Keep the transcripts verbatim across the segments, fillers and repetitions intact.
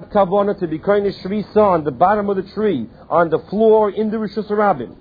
Kavana to be kind of shrisa on the bottom of the tree, on the floor in the Rishus Rabbim.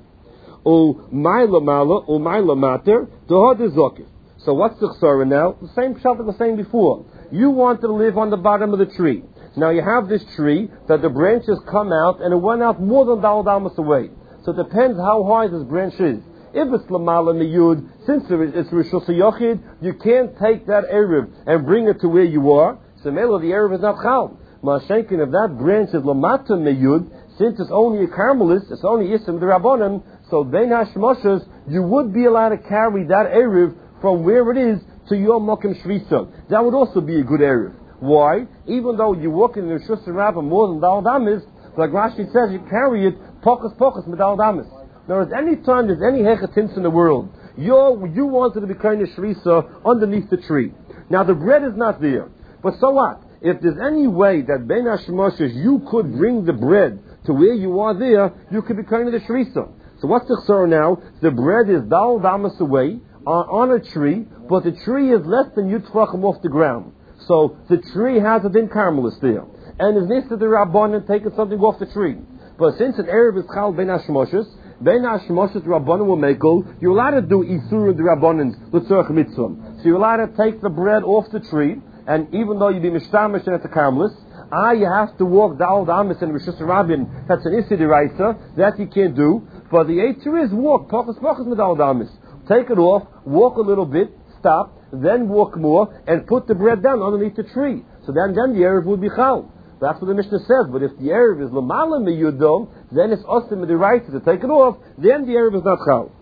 O Maila Mala, O Maila Mater, Doha de Zokif. So what's the chsara now? The same pshat that was saying before. You want to live on the bottom of the tree. Now you have this tree that the branches come out and it went out more than Dal Damas away. So it depends how high this branch is. If it's Lamala Miyud, since it's Rishus Yochid, you can't take that Erev and bring it to where you are. So Mela, the Erev is not Chal. Mashenkin, if that branch is Lamata Miyud, since it's only a Carmelist, it's only Isim the Rabbanim, so Bein HaShmoshes, you would be allowed to carry that Erev from where it is to your Mokim Shvisa. That would also be a good Erev. Why? Even though you're walking in the Rishus Rabbim more than Dal Damis, like Rashi says, you carry it Pokus Pokus with Dal Damis. Now, at any time there's any hechatins in the world, you're, you wanted to be kind of Shvisa underneath the tree. Now, the bread is not there. But so what? If there's any way that Bein HaShmoshes, you could bring the bread to where you are there, you could be kind of the Shvisa. So what's the chsara now? The bread is Dal Damas away, on, on a tree, but the tree is less than Yutfachim off the ground. So the tree has a din Carmelis there. And is next to the Rabbanan taking something off the tree. But since an Erev is Chal Bein HaShmoshes, Bein HaShmoshes Rabbanan will make go, you're allowed to do Isur in the Rabbanans, L'tzorach Mitzvah. So you're allowed to take the bread off the tree, and even though you be Mishtamish and at the Carmelis, ah, you have to walk Dal Damas and Rishus Rabbim, that's an Isi Deraisa, that you can't do. But the Eitzir is walk, Pokus Pokus with Dal Damas. Take it off, walk a little bit, stop, then walk more, and put the bread down underneath the tree. So then, then the Erev would be Chal. That's what the Mishnah says. But if the Erev is Lamala Meyudom, then it's Osim Deraisa to take it off, then the Erev is not Chal.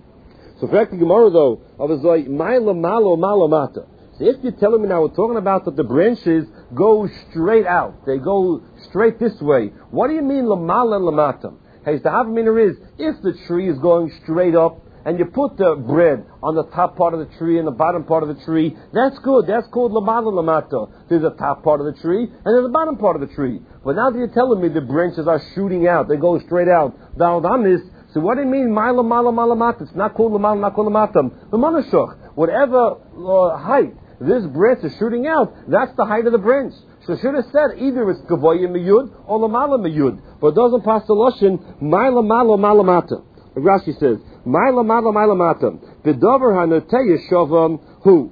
So for the Gemara though, I was like, Maila Malo Malamata. So if you're telling me now, we're talking about that the branches go straight out. They go straight this way. What do you mean Lamala and Lamata? Hey, the Havamina is, if the tree is going straight up, and you put the bread on the top part of the tree and the bottom part of the tree, that's good. That's called Lamala Lamata. There's a top part of the tree, and there's a bottom part of the tree. But now that you're telling me the branches are shooting out, they go straight out, Dal Damis, so what do you mean, Maila Mala Malamata? It's not called Lamala, not called Lamatam. Lamanashach. Whatever uh, height this branch is shooting out, that's the height of the branch. So should have said either it's Gavoya Miyud or Lamala Miyud. But it doesn't pass the Lashon, Maila Mala Malamata. Rashi says, Maila Mala Malamata. V'dover hanoteya shovam hu.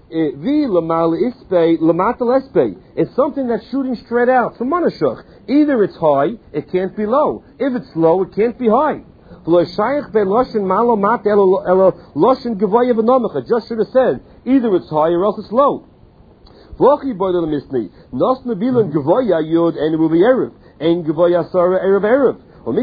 Vi Lamala Ispe, Lamata Lespe. It's something that's shooting straight out from Manashach. Either it's high, it can't be low. If it's low, it can't be high. Just should have said, either it's high or else it's low. And it will be Erev. And Gavoya Sarah Erev Erev.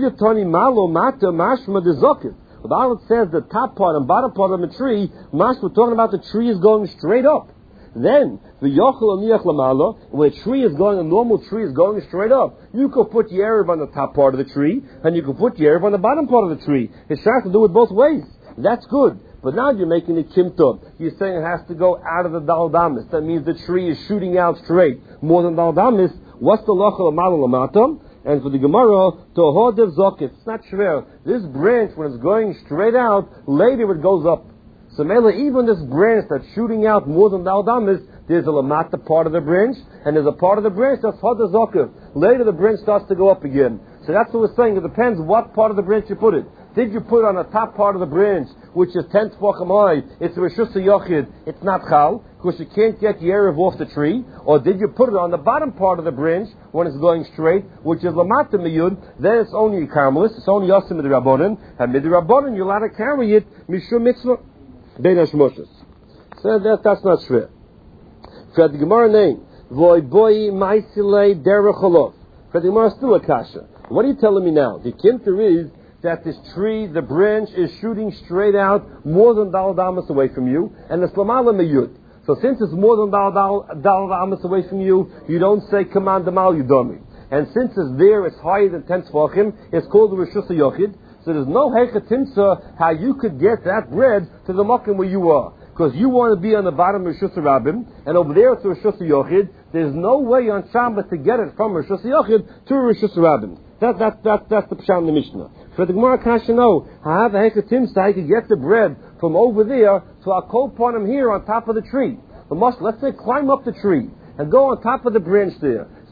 The Bible says the top part and bottom part of the tree, Mash, we're talking about the tree is going straight up. Then, the Yochel Aniach Lamala, where a tree is going, a normal tree is going straight up. You could put the Erev on the top part of the tree, and you could put the Erev on the bottom part of the tree. It's trying to do it both ways. That's good. But now you're making it Kimtov. You're saying it has to go out of the Dal Damis. That means the tree is shooting out straight. More than Dal Damis. What's the Lochel Lamala Lamatam? And for the Gemara, Tohodev Zokif. It's not shver. This branch, when it's going straight out, later it goes up. So Mela, even this branch that's shooting out more than Dal Damis, there's a Lamata part of the branch, and there's a part of the branch that's Hodev Zokif. Later the branch starts to go up again. So that's what we're saying. It depends what part of the branch you put it. Did you put it on the top part of the branch, which is ten tefachim high, it's Rishus Yochid, it's not Chal, because you can't get the Erev off the tree, or did you put it on the bottom part of the branch, when it's going straight, which is Lamata Miyud, then it's only a Carmelis, it's only Yosim Midrabanan, and Midrabanan, you're allowed to carry it, Mishum Mitzvah, Bein HaShmoshes. So that, that's not shver. For the Gemara name, Voy Boy Maisilei Derech. For the Gemara still a kasha. What are you telling me now? The Kimter is that this tree, the branch, is shooting straight out more than Dal Damas away from you, and it's Lamala Meyud. So since it's more than Dal Damas away from you, you don't say Command Damal Yudami. And since it's there, it's higher than ten Tzvachim, it's called the Rishus Yochid. So there's no Hechatimsa how you could get that bread to the Mokim where you are. Because you want to be on the bottom of Rishus Rabbim, and over there it's Rishus Yochid. There's no way on Shabbat to get it from Rishus Yochid to Rishus Rabbim. That, that, that, that's the Pshat in the Mishnah. For the Gemara Kasha, no, I have a Hechatimsa, I could get the bread from over there to our Kopanim here on top of the tree. But must, let's say, climb up the tree and go on top of the branch there.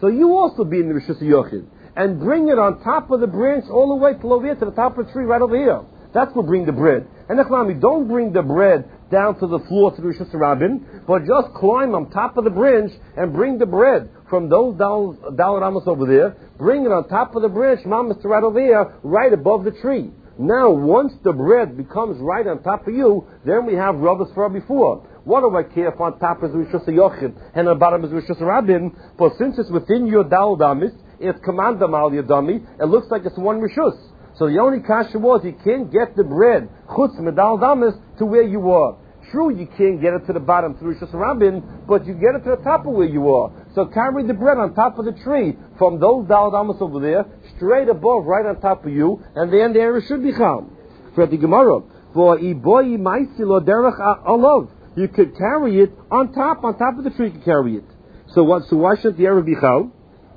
So you also be in the Rishus Yochid. And bring it on top of the branch all the way till over here, to the top of the tree right over here. That's what bring the bread. And Echlami, don't bring the bread down to the floor to the Rishus Rabbin, but just climb on top of the branch and bring the bread from those Daled Amos over there, bring it on top of the branch, Mamas, to right over here, right above the tree. Now, once the bread becomes right on top of you, then we have Rabbis for before. What do I care if on top is Rishus Yochid and on the bottom is Rishus Rabbin? But since it's within your Daled Amos, it's command Al Yadami, it looks like it's one Rishus. So the only kasha was you can't get the bread chutz medal damas to where you are. True, you can't get it to the bottom through Rishus Rabbin, but you get it to the top of where you are. So carry the bread on top of the tree from those dal damas over there, straight above, right on top of you, and then the area should be calm. For the Gemara, for iboyi maisilo derech alov, you could carry it on top, on top of the tree. You could carry it. So what? So why shouldn't the area be chal?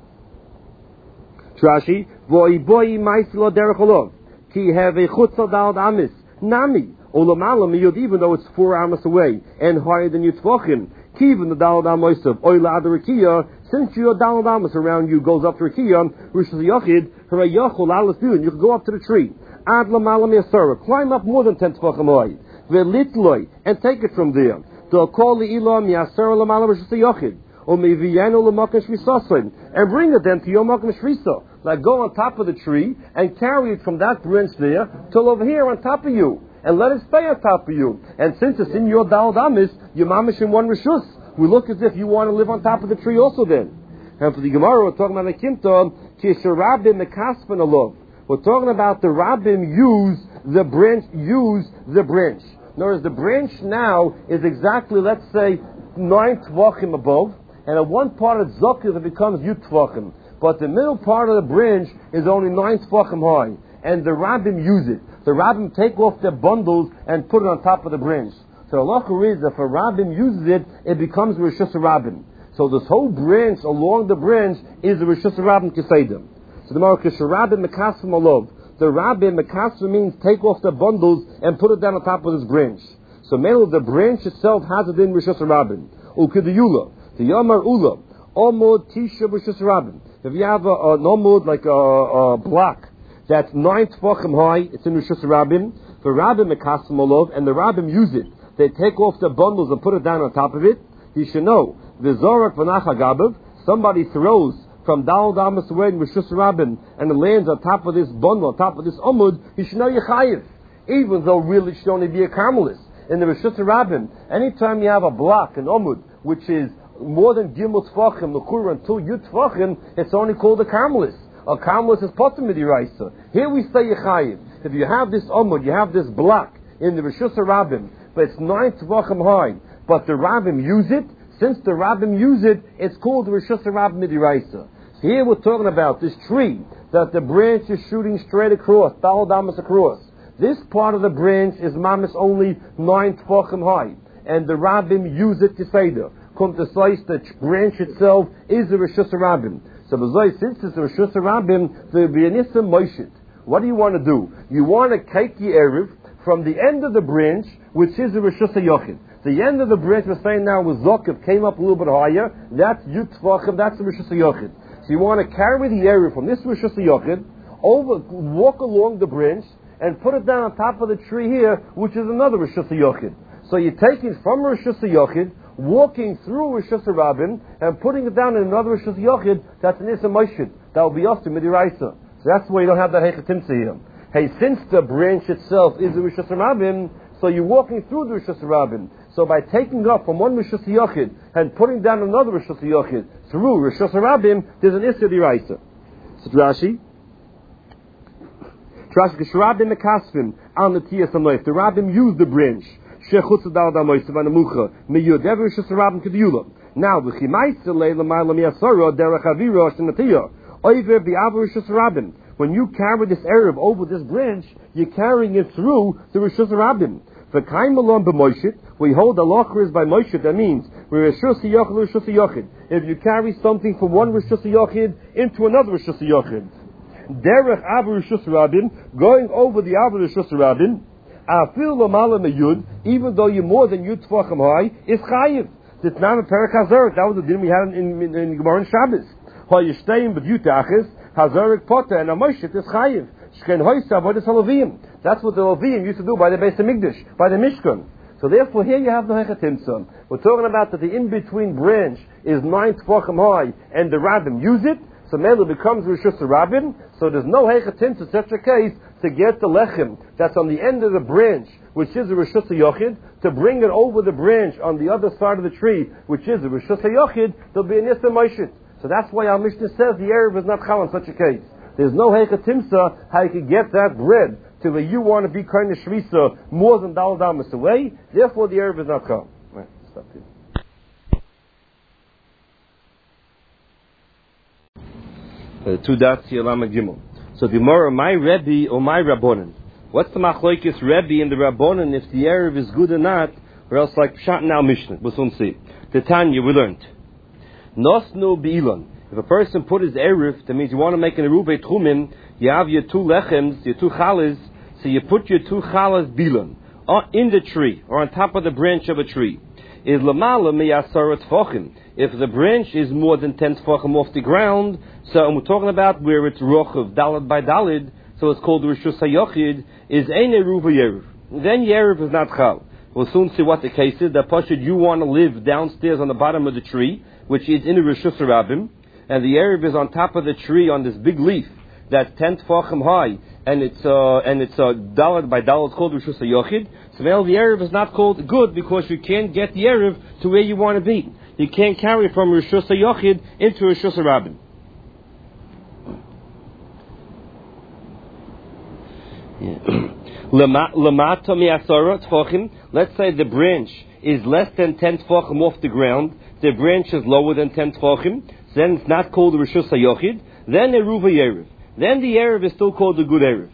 Trashi, vo'iboyi maisilo derech alov, ki have a chutz dal damas nami. Even though it's four amas away and higher than your tvachim, even the dalad amosav oila adarakiya, since your dalad amas around you goes up to rakiya, Rishus Yochid, harayachol alas dun, you can go up to the tree. Ad lamalam yasara, climb up more than ten tvachim high, velitloi, and take it from there. To call the ilam yasara lamalam Rishus Yochid, or meviyanu lamakim shvisasim, and bring it then to your makim shvisa. Like go on top of the tree and carry it from that branch there till over here on top of you. And let it stay on top of you. And since it's in your Daled Amos, you're mamish in one Rishus. We look as if you want to live on top of the tree also then. And for the Gemara, we're talking about the Kimton, Kisharabim Mekaspan Alov. We're talking about the Rabbim use the branch, use the branch. In other words, the branch now is exactly, let's say, nine Tvachim above, and at one part of Zokir it becomes Yud Tvachim. But the middle part of the branch is only nine Tvachim high. And the Rabbim use it. The Rabbim take off their bundles and put it on top of the branch. So Allah is if a Rabbim uses it, it becomes Rishus Rabbim. So this whole branch along the branch is the Rishus Rabbim Keseidim. So the Mark Rabbim Mekasvim Alov. The Rabbim Mekasvim means take off the bundles and put it down on top of this branch. So mainly the branch itself has it in Rishus Rabbim. Ukidiyula. The Yamar Ula. Omod Tisha Rishus Rabbim. If you have a, a, an Omod like a, a block that's nine tvachim high, it's in Rishus Rabbim. The Rabbim Mekasvim Alov, and the Rabbim use it. They take off the bundles and put it down on top of it. You should know, the Zorak V'nach Agabav, somebody throws from Daled Amos away in Rishus Rabbim, and it lands on top of this bundle, on top of this Omud, you should know you're chayiv. Even though really it should only be a Carmelist. In the Rishus Rabbim, anytime you have a block, an Omud, which is more than Gimel Tvachim, L'Kura, until Yud Tvachim, it's only called a Carmelist. A Carmelist is potem midiraisa. Here we say Yechayiv. If you have this Omud, you have this block in the Rishus Rabbim, but it's nine Tvachim high, but the Rabbim use it, since the Rabbim use it, it's called the Rishus Rabbim midiraisa. So here we're talking about this tree, that the branch is shooting straight across, Daled Amos across. This part of the branch is mamis only nine Tvachim high, and the Rabbim use it to Seder. Come to slice the branch itself is the Rishus Rabbim. So since it's the Rishus Rabbim, the B'yanissa Moshit. What do you want to do? You want to take the Erev from the end of the branch, which is the Rishus Yochid. The end of the branch we're saying now was Zokiv, came up a little bit higher. That's Yud Tvachim, that's the Rishus Yochid. So you want to carry the Erev from this Rishus Yochid, over, walk along the branch, and put it down on top of the tree here, which is another Rishus Yochid. So you're taking from Rishus Yochid, walking through Rishus Rabbim and putting it down in another Rishus Yochid, that's an Issa Moshid. That will be off to Midiraisa. So that's why you don't have that Hechatimsa here. Hey, since the branch itself is the Rishus Rabbim, so you're walking through the Rishus Rabbim. So by taking up from one Rishus Yochid and putting down another Rishus Yochid through Rishus Rabbim, there's an Issa Diraisa. So Rashi. Rashi, Kishrabim Mekasvim, Al Natiyas Amoif. The Rabbim use the branch. Now, the when you carry this Erev over this branch, you're carrying it through the Rishus Rabbim. We hold the lochers by Moshe. That means if you carry something from one Rishus Yochid into another Rishus Yochid, derech Avu Rishus Rabbim, going over the Avu Rishus Rabbim, even though you're more than Yud Tvachim high, is chayiv. It's not a perak hazard. That was the din we had in in, in Gemara and Shabbos. Hoyestein b'yutachis hazarik potter and a moishit is chayiv. Shken hoysa avodas halavim. That's what the Levim used to do by the Beis Hamikdash, by the Mishkan. So therefore, here you have the Hechatimtzah. We're talking about that the in-between branch is nine tefachim high, and the Rabbim use it. So Mela becomes Rishus Rabbin. So there's no Hechatimtzah, such a case, to get the lechem that's on the end of the branch, which is the Rishus Yochid, to bring it over the branch on the other side of the tree, which is the Rishus Yochid. There'll be an Issa Moshit. So that's why our Mishnah says the Erev is not chal in such a case. There's no Hechatimtzah how you can get that bread to where you want to be kind of shvisa more than dal damas away. Therefore, the Erev is not chal. Right, stop here. Uh, two dots here, Lama Gimel. So the Gemara, my Rebbe or my Rabbonin. What's the machlokes Rebbe and the Rabbonin if the Erev is good or not, or else like Pshat now Mishnah? We'll soon see. The Tanya we learned. Nosnu be'ilan. If a person put his Erev, that means you want to make an Eruvei Tchumim, you have your two lechems, your two chalas, so you put your two chalas bilan in the tree, or on top of the branch of a tree. Is lamala miyasara tfachim. If the branch is more than ten tfachim off the ground, so and we're talking about where it's rochav, dalad by dalid, so it's called Rishus HaYochid, is ein eruva yeruv. Then yeruv is not chal. We'll soon see what the case is. That pashut you want to live downstairs on the bottom of the tree, which is in the Rishus Rabbim, and the eruv is on top of the tree on this big leaf that's ten tefachim high, and it's uh, and it's uh, dalad by dalad. It's called Rishus HaYochid. So now the eruv is not called good because you can't get the eruv to where you want to be. You can't carry it from Rishus HaYochid into Rishus Rabbim. Let's say the branch is less than ten tefachim off the ground. The branch is lower than ten tefachim. Then it's not called Rishus HaYochid. Then eruva yeruv. Then the eruv is still called a good eruv.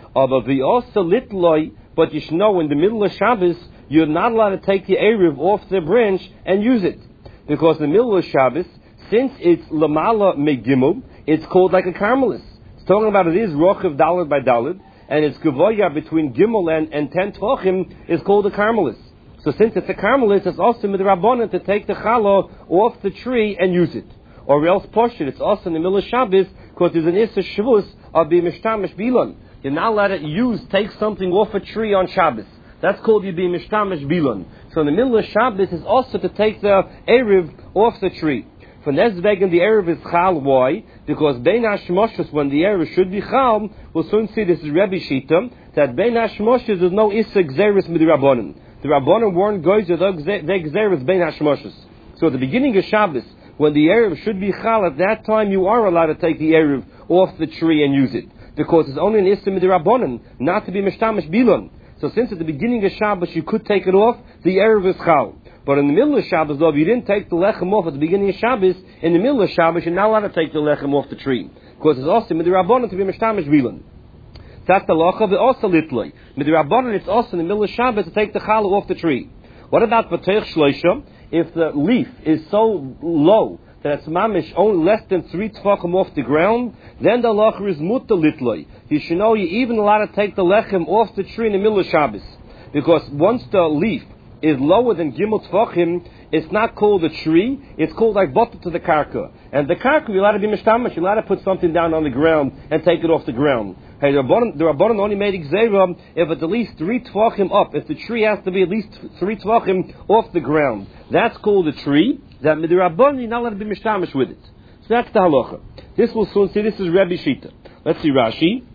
But you should know in the middle of Shabbos you're not allowed to take the eruv off the branch and use it, because in the middle of Shabbos, since it's lamala megimel, it's called like a carmelis. It's talking about it is rochav dalad by dalad, and it's gavoya between gimel and, and ten tvachim is called a carmelis. So since it's a carmelis, it's also midrabanan to take the challah off the tree and use it. Or else poshut, it's also in the middle of Shabbos, because there's an issa shavus of be mishtamish bilan. You're not allowed to use, take something off a tree on Shabbos. That's called you be mishtamish bilan. So in the middle of Shabbos is also to take the eruv off the tree. For Nezvegen the eruv is chal. Why? Because bein hashmoshes, when the eruv should be chal, we'll soon see this is Rebbe Shita, that bein hashmoshes there's no issa gzeris midrabanan. The rabbanan weren't going to the gzeris bein hashmoshes. So at the beginning of Shabbos, when the eruv should be chal, at that time you are allowed to take the eruv off the tree and use it, because it's only an issa midrabanan, not to be mishtamish bilan. So since at the beginning of Shabbos you could take it off, the eruv is chal. But in the middle of Shabbos, though, if you didn't take the lechem off at the beginning of Shabbos, in the middle of Shabbos you're not allowed to take the lechem off the tree, because it's also midrabanan to be mishtamish bilan. That's the lacha. But also litloi midrabanan, it's also in the middle of Shabbos to take the challah off the tree. What about Patech Shloisha? If the leaf is so low that it's mamish only less than three tefachim off the ground, then the lacha is mutta litloi. You should know you're even allowed to take the lechem off the tree in the middle of Shabbos, because once the leaf is lower than gimel tefachim, it's not called a tree, it's called like bottle to the karka. And the karka, you're allowed to be mishtamash, you're allowed to put something down on the ground and take it off the ground. Hey, the Rabbanan, the Rabbanan only made exera if it's at least three tefachim up, if the tree has to be at least three tefachim off the ground. That's called a tree, that the Rabbanan, you're not allowed to be mishtamash with it. So that's the halacha. This will soon see, this is Rebbe Shita. Let's see Rashi.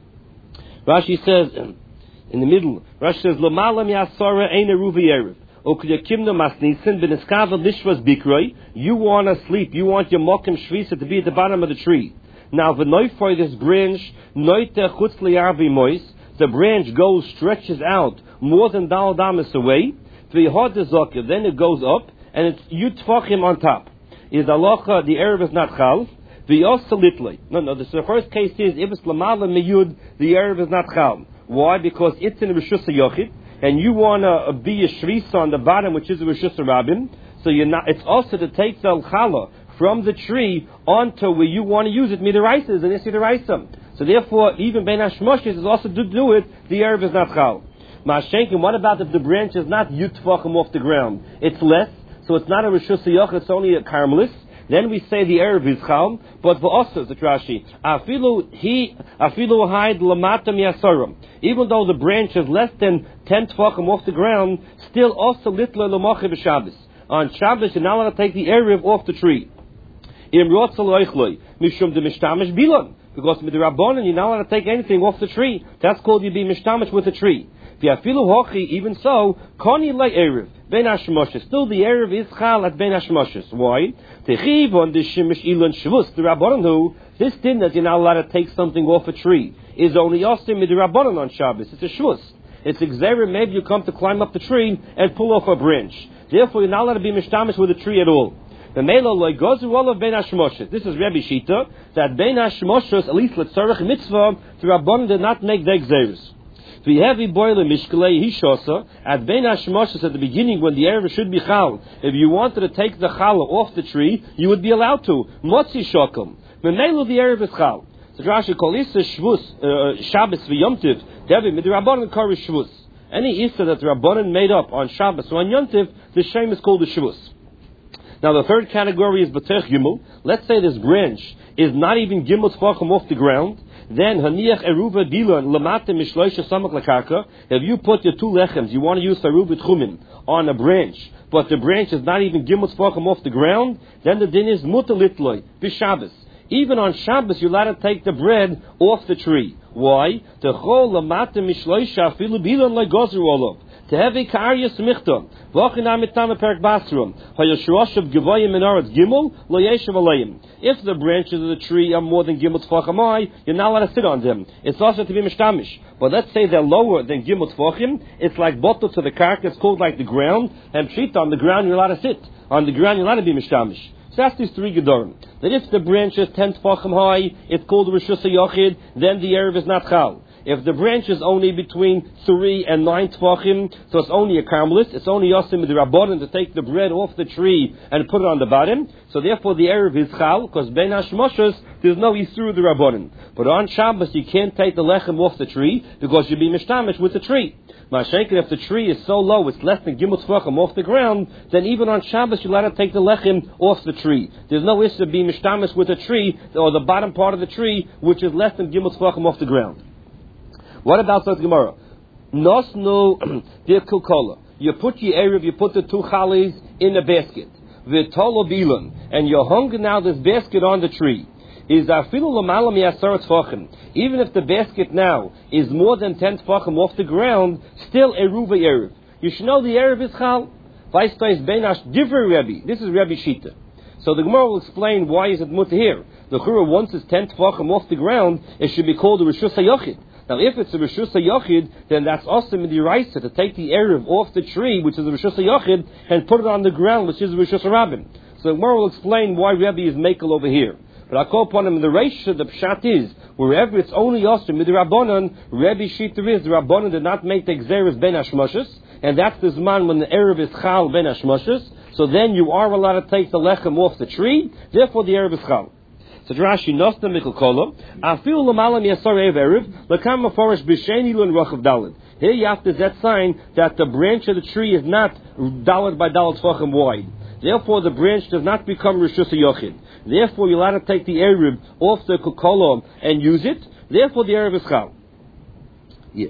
Rashi says, in the middle, Rashi says, L'malam yasara ein eruva yeruv. You want to sleep, you want your mokim shvisa to be at the bottom of the tree. Now, v'noifoy, this branch, noite chutz li'arvi mois, the branch goes, stretches out more than dal damas away, v'yihod zokeh, then it goes up, and it's yutfachim on top. Is alocha, the eruv is not chal, v'yosa litlei. No, no, this, the first case is, if it's lamala miyud, the eruv is not chal. Why? Because it's in Rishus HaYochid, and you want to be a shrisa on the bottom, which is a Rishus Rabbim, so you're not, it's also to take the challah from the tree onto where you want to use it, midaraisa is an isi deraisa. So therefore, even ben hashmoshes is also to do it, the eruv is not chal. Ma'ashenkin, what about if the branch is not yutfachim off the ground? It's less, so it's not a Rishus HaYochid, it's only a carmelis. then we say the Erev is Chal, but v'osa, the Rashi, afilu he, afilu haid lamata miyasarim. Even though the branch is less than ten tefachim off the ground, still also little l'moche b'Shabbos. On Shabbos, you're not allowed to take the Erev off the tree. Im rotzal oichloi, mishum de mishtamish bilan. Because with the Rabbanan, you're not allowed to take anything off the tree. That's called you be mishtamish with the tree. Even so, koni le erev ben hashmoshes. Still, the erev is chal at ben hashmoshes. Why? Techiv on the shemish ilan shvus. The Rabbanan who this din that you're not allowed to take something off a tree is only osim with the Rabbanan on Shabbos. It's a shvus. It's exera. Maybe you come to climb up the tree and pull off a branch. Therefore, you're not allowed to be mishtamish with the tree at all. The Melo loy gozu all of ben hashmoshes. This is Rebbe Shita that ben hashmoshes at least letzarech mitzvah the Rabbanan did not make the exeris. We have a boiler mishkalei hishosa at ben hashmoshes at the beginning when the erev should be chal. If you wanted to take the challah off the tree, you would be allowed to. Motzi shokum. Memelo the erev is chal. So Rashi call this shvus Shabbos v'yomtiv. Devi mid Rabbanan karish shvus. Any issa that the Rabbanan made up on Shabbos or on Yomtiv, the shame is called the shvus. Now the third category is B'tech Gimel. Let's say this branch is not even Gimel Tfachim off the ground. Then Haniach Eruva Dilan Lamate Mishloisha Samak Lakaka. If you put your two lechems, you want to use Eruva Tchumin on a branch, but the branch is not even Gimel Tfachim off the ground, then the din is Muta Litloi, B'Shabbos. Even on Shabbos, you're allowed to take the bread off the tree. Why? Techol Lamate Mishloisha Filu Bilan Legozer Olav. To have a karya smichta, v'achinam mitama perak basrum, hayashrosh gevayim menaretz gimel lo yeshav alayim. If the branches of the tree are more than gimel tfachim, you're not allowed to sit on them. It's also to be mishtamish. But let's say they're lower than gimel tfachim, it's like bottle to the karka, it's called like the ground, and treat on the ground you're allowed to sit. On the ground you're allowed to be mishtamish. So that's these three gedorim. That if the branch is ten tfachim high, it's called rishus hayachid, then the erev is not chal. If the branch is only between three and nine tefachim, so it's only a carmelist, it's only yosim with the rabbanon to take the bread off the tree and put it on the bottom. So therefore the erev is chal, because ben hashmoshes there's no isur the rabbanon. But on Shabbos you can't take the lechem off the tree because you'll be mishtamish with the tree. Mashenkin, if the tree is so low, it's less than gimel tefachim off the ground, then even on Shabbos you're allowed to take the lechem off the tree. There's no issue of being mishtamish with a tree or the bottom part of the tree which is less than gimel tefachim off the ground. What about the Gemara? Nosnu dir kulkola. You put your erev, you put the two chalis in a basket. V'tolo bilan, and you hung now this basket on the tree. Is afilu l'malam yasar tfachim. Even if the basket now is more than ten tfachim off the ground, still eruva erev. You should know the erev is chal. Vaistais benash divrei Rebbe. This is Rebbe Shita. So the Gemara will explain why is it mutter here. The chura once it's ten tfachim off the ground, it should be called a rishus hayachid. Now, if it's a Rishus HaYachid, then that's awesome in the Raisa to take the erev off the tree, which is a Rishus HaYachid, and put it on the ground, which is a Rishus HaRabim. So, Gemara will explain why Rebbe is Mekel over here. But I'll call upon him in the Reisha, the Pshat is, wherever it's only awesome with the Rabbanon, Rebbe Shita is, the Rabbanon did not make the Xeris Ben Hashmoshes, and that's the Zman when the erev is Chal Ben Hashmoshes, so then you are allowed to take the Lechem off the tree, therefore the erev is Chal. So Rashi Nostam Mikol Kola, Afil Lamalam Yasar Erev, Lakam Maforish B'Sheni Lun Rochav Dalid. Here you have to that sign that the branch of the tree is not Dalid by Dalid Tvachim wide. Therefore the branch does not become Rishus HaYachid. Therefore you're allowed to take the Erev off the Kola and use it. Therefore the Erev is Chal. Yeah.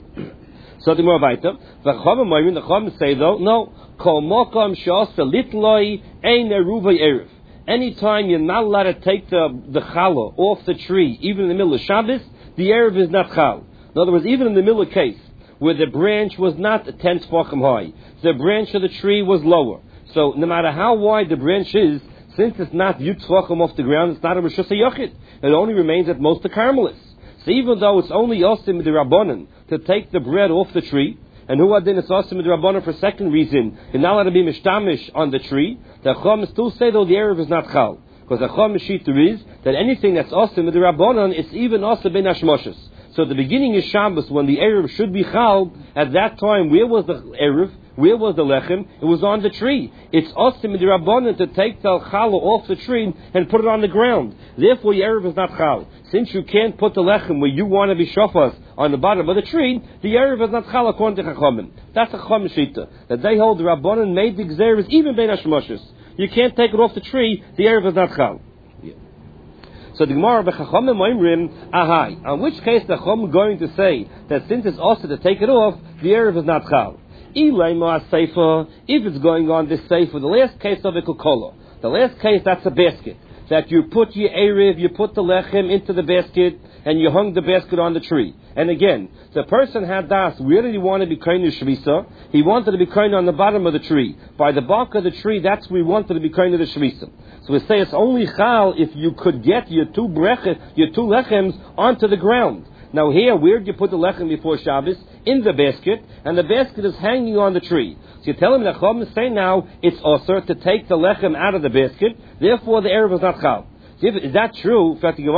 So the more weiter. The Chachamim, the Chachamim say though, no, Kol Mokam Shas Litloi Ein Eruvay Erev. Anytime you're not allowed to take the, the challah off the tree, even in the middle of Shabbos, the erev is not chal. In other words, even in the middle of case, where the branch was not ten tefachim high, the branch of the tree was lower. So no matter how wide the branch is, since it's not yud tefachim off the ground, it's not a rishus hayachid. It only remains at most the carmelists. So even though it's only yosim the rabbanon to take the bread off the tree, and who adin is awesome with Rabbanon for a second reason, you're not allowed to be mishtamish on the tree, the Chacham still say though the erev is not chal. Because the Chacham Shita is that anything that's awesome with the Rabbanon, it's even awesome ben hashmoshes. So at the beginning of Shabbos, when the erev should be chal, at that time, where was the erev? Where was the lechem? It was on the tree. It's awesome with the Rabbanon to take the challah off the tree and put it on the ground. Therefore, your erev is not chal. Since you can't put the lechem where you want to be shofas on the bottom of the tree, the erev is not chal according to Chachamim. That's a Chacham Shita. That they hold the Rabbanon made the Xeris even ben hashmoshes. you can't take it off the tree, the Erev is not Chal. Yeah. So the Gemara, B'chachomim Moimrim, Ahai. On which case the Chom going to say that since it's also to take it off, the Erev is not Chal. If it's going on this Sefer, the last case of a Kukolo, the last case, that's a basket. That you put your Erev, you put the Lechem into the basket, and you hung the basket on the tree. And again, the person had das, where did he want to be kind of Shvisa? He wanted to be kind on the bottom of the tree. By the bark of the tree, that's where he wanted to be kind of the Shvisa. So we say it's only Chal if you could get your two brechas, your two Lechems onto the ground. Now here, where did you put the Lechem before Shabbos? In the basket, and the basket is hanging on the tree. So you tell him, the Chacham say now, it's also to take the Lechem out of the basket, therefore the Erev is not Chal. Is that true?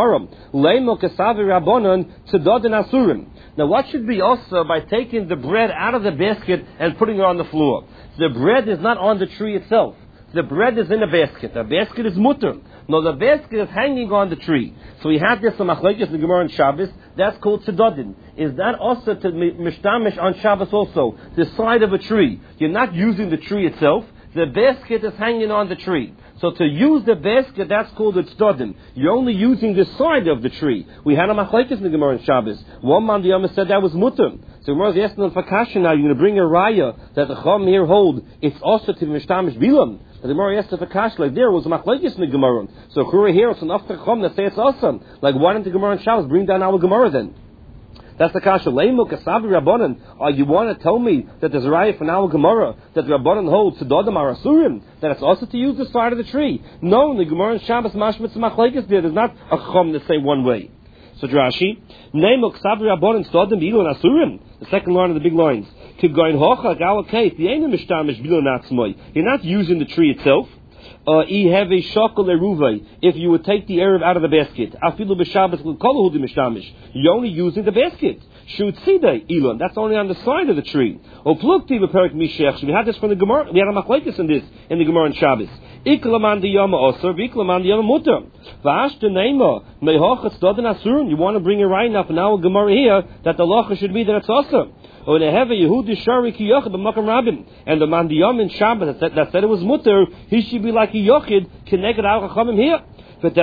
Now what should be also by taking the bread out of the basket and putting it on the floor? The bread is not on the tree itself. The bread is in a basket. The basket is mutter. No, the basket is hanging on the tree. So we have this in Machlekes in the Gemara on Shabbos. That's called tzedodin. Is that also to mishtamish on Shabbos also? The side of a tree. You're not using the tree itself. The basket is hanging on the tree. So to use the basket, that's called a tzedodin. You're only using the side of the tree. We had a Machlekes in the Gemara on Shabbos. One man the Yom said that was mutter. So Gemara is asking on Fakasha now, you're going to bring a raya that the Chacham here hold. It's also to mishtamish bilam. The Gemara asked the Kash, like there was a machlekes in the Gemara. So Chura here, it's an after Chacham that say it's awesome. Like why didn't the Gemara and Shabbos bring down our Gemara then? That's the Kash. Leimu kasabi Rabbanan. Oh, you want to tell me that there's a raya for our Gemara that the Rabbanan holds to Dodam are Asurim, that it's also to use the side of the tree? No, in the Gemara and Shabbos mashmitz machlekes there. There's not a Chacham that say one way. So Rashi, Leimu kasabi Rabbanan Dodam ilu Asurim. The second line of the big lines. You're not using the tree itself. Uh, if you would take the Erev out of the basket, you're only using the basket. That's only on the side of the tree. We had this from the Gemara. We had a machlekes in this in the Gemara on Shabbos. You want to bring a right up in our Gemara here that the lacha should be that it's awesome. Or they have a Yehudi Shari Ki Yochid b'Makam Rabin, and the Mandiyam in Shabbat that said, that said it was mutter, he should be like a Yochid connected our Chachamim here. Like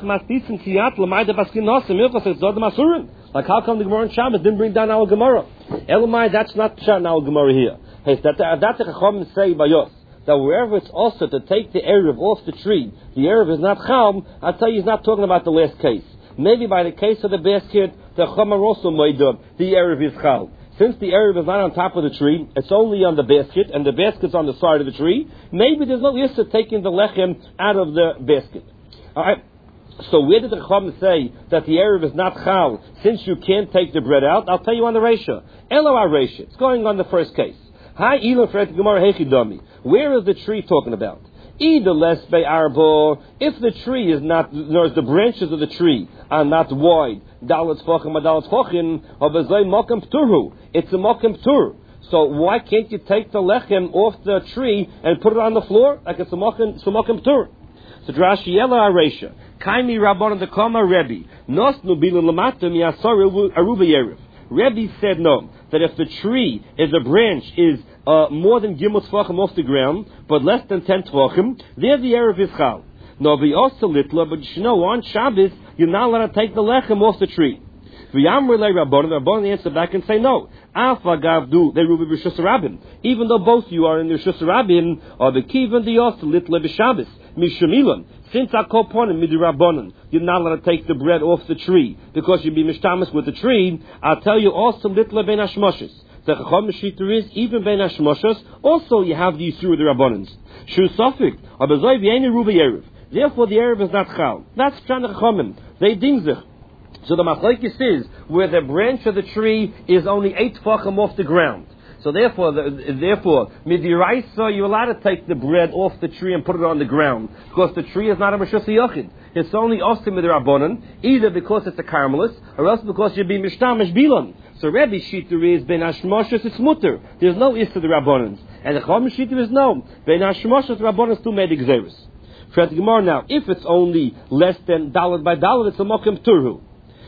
how come the Gemara in Shabbat didn't bring down our Gemara? Elamai, that's not shouting our Gemara here. Hey, that that the Chachamim say by us that wherever it's also to take the Erev off the tree, the Erev is not Chal. I tell you, he's not talking about the last case. Maybe by the case of the basket, the Chachamim also made the Erev is Chal. Since the Erev is not on top of the tree, it's only on the basket, and the basket's on the side of the tree, maybe there's no use of taking the lechem out of the basket. Alright, so where did the Chacham say that the Erev is not chal, since you can't take the bread out? I'll tell you on the Reisha. Elo Reisha. It's going on the first case. Hi, Elon Fred Gemara Hechidami. Where is the tree talking about? Either less by arbo, if the tree is not, or the branches of the tree are not wide, dalat fachim, dalat fachim, or bezay makam pturhu. It's a makam ptur. So why can't you take the lechem off the tree and put it on the floor like it's a makam, it's a makam ptur? So Rashi Yela Aresha, Kaimi Rabbanan the Kama Rebbe, Nosnu Bilun Lamatim Yasar Aruba Yerev. Rebbe said no, that if the tree is a branch is uh, more than Gimel Tvachim off the ground, but less than ten Tvachim, there the Erev is Chal. No, be also little, but you know, on Shabbos, you're not allowed to take the lechem off the tree. V'yamr le Rabbanan, the Rabbanan answer back and say no. Alpha Gavdu, they rubi b'Rishus Rabbim. Even though both you are in the Rishus Rabbim, or the Kivan the also little b'Shabbos, Mishamilan. Since I call upon him, Midi Rabbanan, you're not allowed to take the bread off the tree because you'd be mishtamas with the tree. I'll tell you also little ben hashmoshes. The Chacham Meshiter is even ben hashmoshes. Also, you have these through the Rabbanans. Shu Sofik, Abazoi v'yeni rubi erev. Therefore, the erev is not chal. That's Pshan Chachamim. They ding zich. So the machlekes is where the branch of the tree is only eight tefachim off the ground. So therefore, the, therefore, midiraisa, you're allowed to take the bread off the tree and put it on the ground because the tree is not a mishus yochid. It's only osim midirabbanan, either because it's a caramelist or else because you'd be mishtamish bilan. So Rebbe Shiter is ben hashmoshes it's mutter. There's no is to the rabbanans, and the Chacham Shiter is no ben hashmoshes rabbanans two made exeris. For the Gemara now, if it's only less than dollar by dollar, it's a mokem turhu.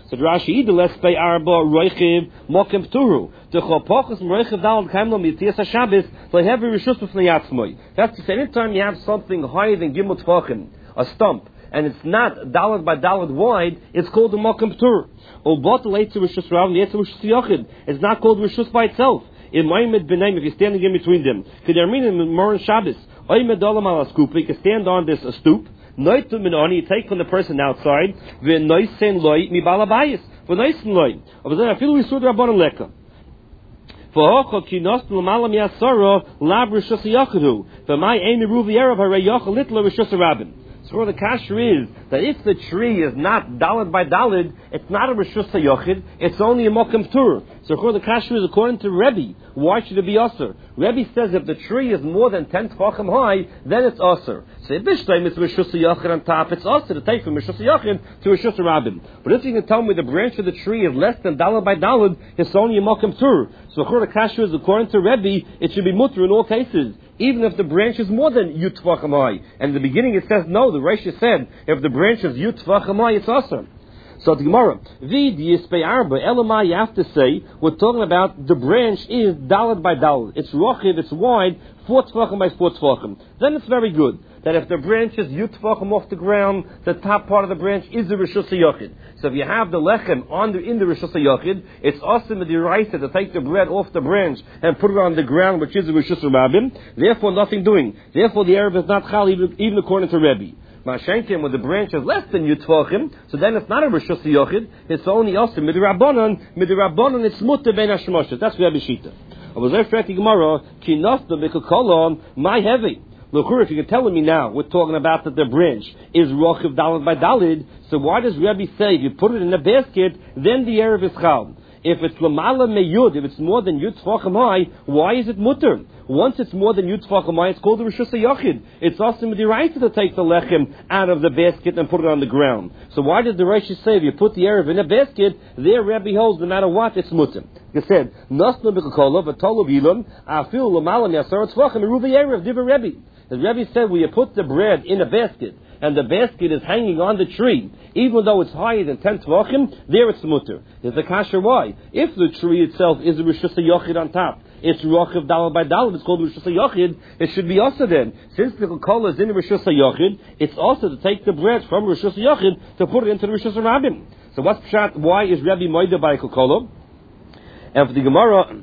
So Rashi, the let's pay arba roichiv mokem pturu. The chopochus roichiv dalad kaimlo mitzias hashabbos lehevi rishus b'fnei atzmoi. That's to say, anytime you have something higher than gimel tvachim, a stump, and it's not dalad by dalad wide, it's called a mokem ptur. Or bot leitzu rishus rav and yetzu rishus yochid. It's not called rishus by itself. In Maimed Benaim, if you're standing in between them, could there mean in Moran Shabbos? Oimed Olam ala skupa, you can stand on this a stoop. Noitu minoni, you take from the person outside. Ve noisen loy mi balabayis. For noisen loy. But then I feel we saw the Rabbanon leka. For hocho ki nost l'malam yasoro lab rishus yachudu. For my aim ruvi erev harei yachal litla rishus rabin. So the kasher is that if the tree is not dalad by dalad, it's not a rishus yochid, it's only a mokem tur. So the kasher is according to Rebbe. Why should it be aser? Rebbe says if the tree is more than ten tefachim high, then it's aser. So if this time it's rishus yochid on top, it's aser to take from rishus yochid to rishus rabbin. But if you can tell me the branch of the tree is less than dalad by dalad, it's only a mokem tur. So the kasher is according to Rebbe, it should be mutter in all cases, even if the branch is more than yut tefachim high. And in the beginning it says no. The Rashi said if the branch is yut tefachim high, it's aser. So the Gemara, vid yispei arba, elamai, you have to say, we're talking about the branch is dalad by dalad. It's rochiv, it's wide, four tefachim by four tefachim. Then it's very good that if the branch is yut tefachim off the ground, the top part of the branch is the rishus yochid. So if you have the lechem on the, in the rishus yochid, it's awesome with the right to take the bread off the branch and put it on the ground, which is the rishus rabbim. Therefore, nothing doing. Therefore, the Erev is not chal, even, even according to Rebbe. Mashenkim, when the branch is less than Yutfachim, so then it's not a Rishus Yochid, it's only also Midirabbanon, Midirabbanon, it's Mutter Ben Hashmoshes. That's Rebbe Shita. I was there for Gemara, Ki Nafta B'Kokolon, my heavy. Look, if you're telling me now, we're talking about that the branch is Rochiv Dalid by Dalid, so why does Rebbe say if you put it in a basket, then the Erev is Chal? If it's Lamala Meyud, if it's more than Yud Tfachim high, why is it mutter? Once it's more than Yud Tfachim high, it's called the Rishus HaYachid. It's also the right to take the lechem out of the basket and put it on the ground. So why did the Rashi say if you put the Erev in a basket, there Rebbe holds no matter what, it's mutter? He said, Nasna b'Kokola, v'tolu v'ilon, afil l'malam yasar tzvachim, eruva Erev, diva Rebbe. The Rebbe said, when you put the bread in a basket, and the basket is hanging on the tree, even though it's higher than ten tvachim, there it's mutter. There's a kasher why. If the tree itself is a Rishus HaYachid on top, it's Rochiv Dalad by Dalad, it's called Rishus HaYachid, it should be also then. Since the Kokola is in the Rishus HaYachid, it's also to take the bread from Rishus HaYachid to put it into the Rishus HaRabim. So what's pshat? Why is Rebbe Moida by Kokola? And for the Gemara,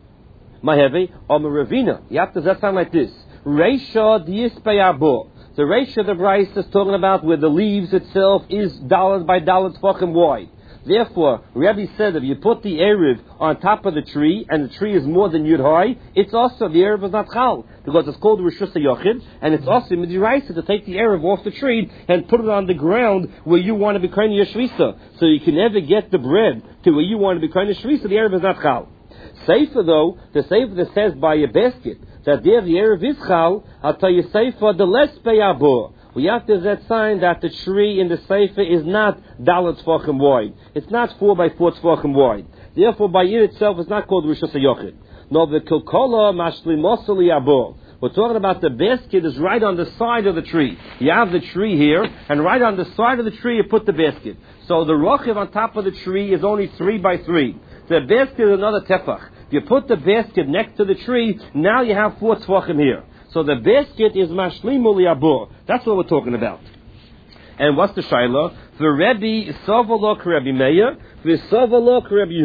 Mahevi, or Ravina, you have to that sound like this. Reisha Diyispei Arbo. The Reisha of the Bryce is talking about where the leaves itself is dalad by dalad tefachim wide. Therefore, Rebbe said if you put the Erev on top of the tree and the tree is more than Yud high, it's also, the Erev is not chal, because it's called Rishus HaYachid, and it's also midiraisa to take the Erev off the tree and put it on the ground where you want to be kind of Yeshvisa. So you can never get the bread to where you want to be kind of Yeshvisa, the Erev is not chal. Sefer though, the Sefer that says by a basket, that there the Erev is chal, I'll tell you Sefer, the less peyabur. We have to that sign that the tree in the Sefer is not dalat tefachim wide. It's not four by four tefachim wide. Therefore, by it itself, it's not called Rishus HaYachid. No, the Kilkola mashlimosel yabur. We're talking about the basket is right on the side of the tree. You have the tree here, and right on the side of the tree you put the basket. So the rochiv on top of the tree is only three by three. The basket is another tefach. You put the basket next to the tree, now you have four tefachim here. So the basket is mashlimul yabur. That's what we're talking about. And what's the shaila? The Rebbe Savalok Rebbe Meir, the Savalok Rebbe